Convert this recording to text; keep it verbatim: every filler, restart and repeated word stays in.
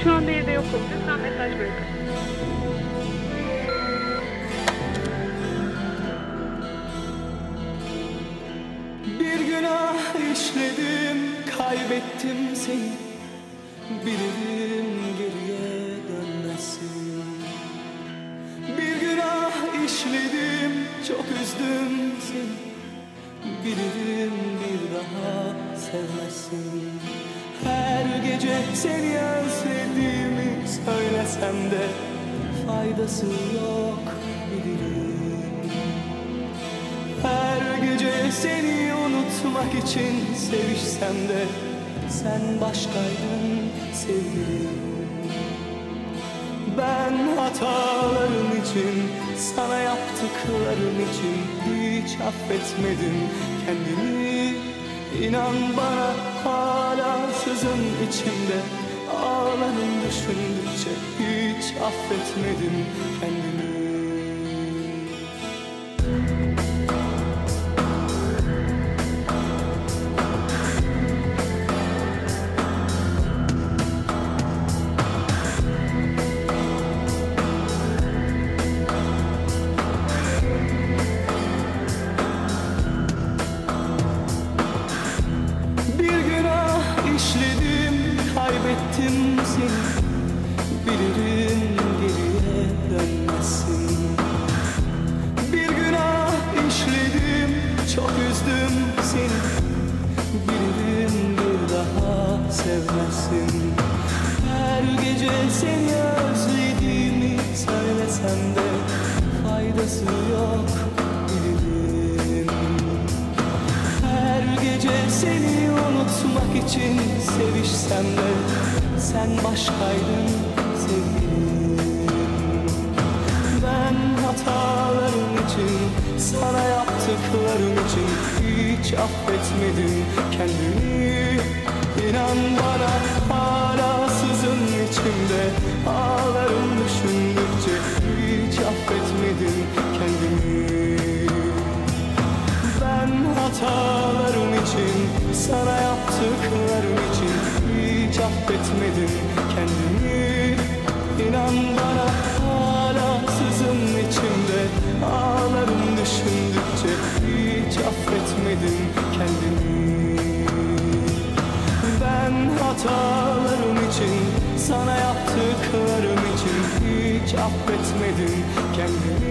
şu anda evde yokum. Lütfen mesaj bırakın. Bir günah işledim, kaybettim seni. Bilirim geriye dönmezsin. Bir günah işledim, çok üzdüm seni. Bilirim bir daha sevmezsin. Her gece seni özlediğimi söylesem de faydası yok bilirim. Her gece seni unutmak için sevişsem de sen başkaydın sevgilim. Ben hatalarım için, sana yaptıklarım için hiç affetmedim kendimi. İnan bana hala sızın içimde, ağlarım düşündükçe hiç affetmedim kendimi. İşledim, kaybettim seni. Bilirim geriye dönmezsin. Bir günah işledim, çok üzdüm seni. Bilirim bir daha sevmezsin. Her gece seni özlediğimi söylesem de faydası yok bilirim. Her gece seni unutmak için sevişsem de sen başkaydın sevgilim. Ben hatalarım için, sana yaptıklarım için hiç affetmedim kendimi. İnan bana hala sızın içimde, ağlarım düşündükçe hiç affetmedim kendimi. Ben hatalarım için, sana yaptıklarım için hiç affetmedim kendimi. İnan bana hala sızın içimde, ağlarım düşündükçe hiç affetmedim kendimi. Ben hatalarım için, sana yaptıklarım için hiç affetmedim kendimi.